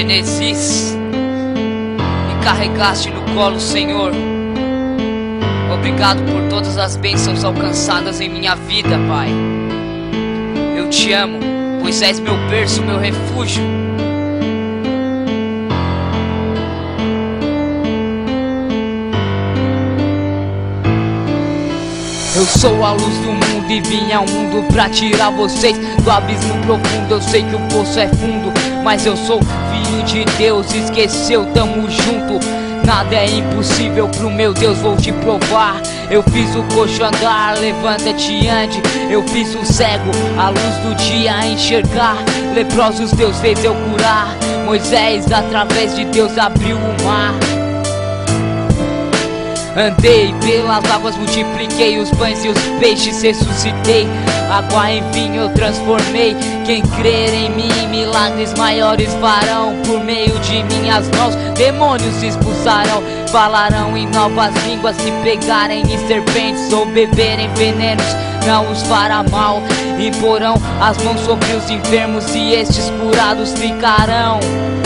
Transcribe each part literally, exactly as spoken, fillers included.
Gênesis, me carregaste no colo, Senhor. Obrigado por todas as bênçãos alcançadas em minha vida, Pai. Eu te amo, pois és meu berço, meu refúgio. Eu sou a luz do mundo e vim ao mundo pra tirar vocês do abismo profundo. Eu sei que o poço é fundo, mas eu sou filho de Deus. Esqueceu, tamo junto. Nada é impossível pro meu Deus, vou te provar. Eu fiz o coxo andar, levanta-te e ande. Eu fiz o cego, a luz do dia enxergar. Leprosos Deus fez eu curar. Moisés, através de Deus, abriu o mar. Andei pelas águas, multipliquei os pães e os peixes, ressuscitei. Água em vinho eu transformei. Quem crer em mim, milagres maiores farão. Por meio de minhas mãos, demônios se expulsarão. Falarão em novas línguas, se pegarem em serpentes ou beberem venenos, não os fará mal. Imporão as mãos sobre os enfermos e estes curados ficarão.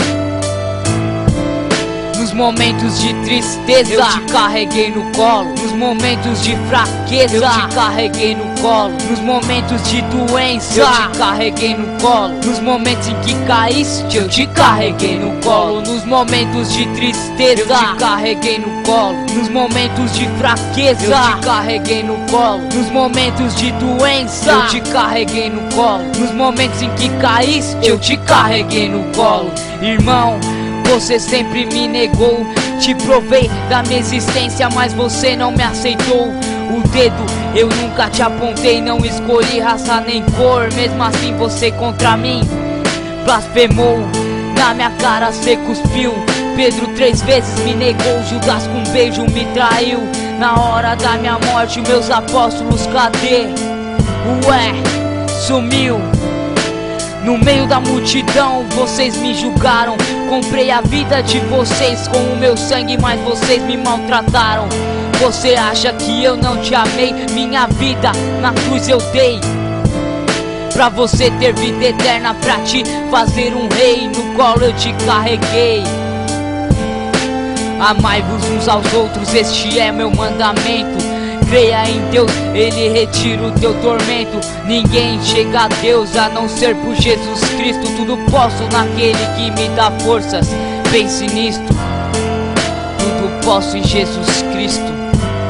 Nos momentos de tristeza, eu te carreguei no colo. Nos momentos de fraqueza, eu te carreguei no colo. Nos momentos de doença, eu te carreguei no colo. Nos momentos em que caíste, eu te carreguei no colo. Nos momentos de tristeza, eu te carreguei no colo. Nos momentos de fraqueza, eu te carreguei no colo. Nos momentos de doença, eu te carreguei no colo. Nos momentos em que caíste, eu te carreguei no colo. Irmão, você sempre me negou. Te provei da minha existência, mas você não me aceitou. O dedo eu nunca te apontei, não escolhi raça nem cor. Mesmo assim você contra mim blasfemou. Na minha cara cê cuspiu. Pedro três vezes me negou. Judas com um beijo me traiu. Na hora da minha morte meus apóstolos cadê? Ué, sumiu. No meio da multidão vocês me julgaram. Comprei a vida de vocês com o meu sangue, mas vocês me maltrataram. Você acha que eu não te amei? Minha vida na cruz eu dei pra você ter vida eterna, pra te fazer um rei. No colo eu te carreguei. Amai-vos uns aos outros, este é meu mandamento. Creia em Deus, Ele retira o teu tormento. Ninguém chega a Deus a não ser por Jesus Cristo. Tudo posso naquele que me dá forças. Pense nisto. Tudo posso em Jesus Cristo.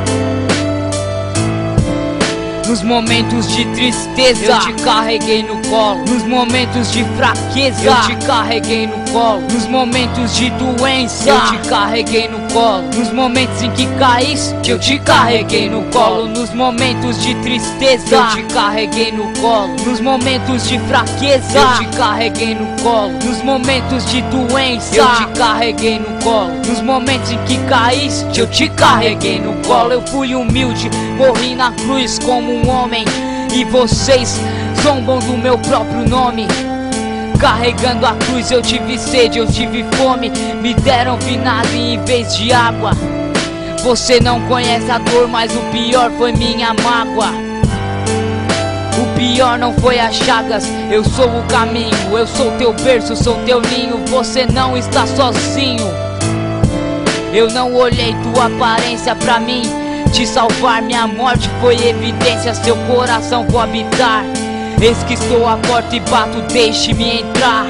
Nos momentos de tristeza, eu te carreguei no colo. Nos momentos de fraqueza, eu te carreguei no colo. Nos momentos de doença, eu te carreguei no colo. Nos momentos em que caíste, eu te carreguei no colo. Nos momentos de tristeza, eu te carreguei no colo. Nos momentos de fraqueza, eu te carreguei no colo. Nos momentos de doença, eu te carreguei no colo. Nos momentos em que caíste, eu te carreguei no colo. Eu fui humilde, morri na cruz como um homem, e vocês zombam do meu próprio nome. Carregando a cruz eu tive sede, eu tive fome. Me deram vinagre em vez de água. Você não conhece a dor, mas o pior foi minha mágoa. O pior não foi as chagas, eu sou o caminho. Eu sou teu berço, sou teu ninho. Você não está sozinho. Eu não olhei tua aparência pra mim te salvar, minha morte foi evidência. Seu coração vou habitar. Eis que estou à porta e bato, deixe-me entrar.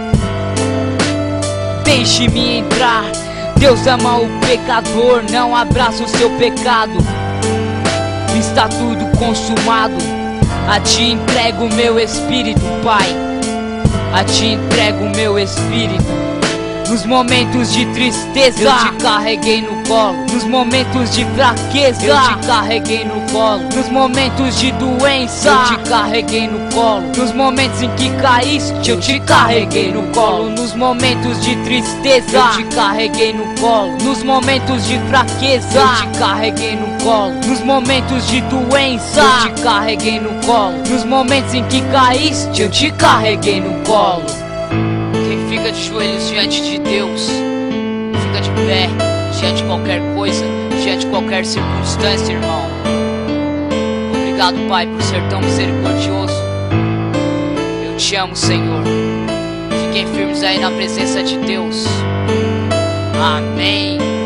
Deixe-me entrar. Deus ama o pecador, não abraça o seu pecado. Está tudo consumado. A ti entrego o meu espírito, Pai. A ti entrego o meu espírito. Nos momentos de tristeza, eu te carreguei no colo. Nos momentos de fraqueza, eu te carreguei no colo. Nos momentos de doença, eu te carreguei no colo. Nos momentos em que caíste, eu te carreguei no colo. Nos momentos de tristeza, eu te carreguei no colo. Nos momentos de fraqueza, eu te carreguei no colo. Nos momentos de doença, eu te carreguei no colo. Nos momentos em que caíste, eu te carreguei no colo. Quem fica de joelhos diante de Deus, fica de pé diante de qualquer coisa, diante de qualquer circunstância, irmão. Obrigado, Pai, por ser tão misericordioso. Eu te amo, Senhor. Fica Fiquem firmes aí na presença de Deus. Amém.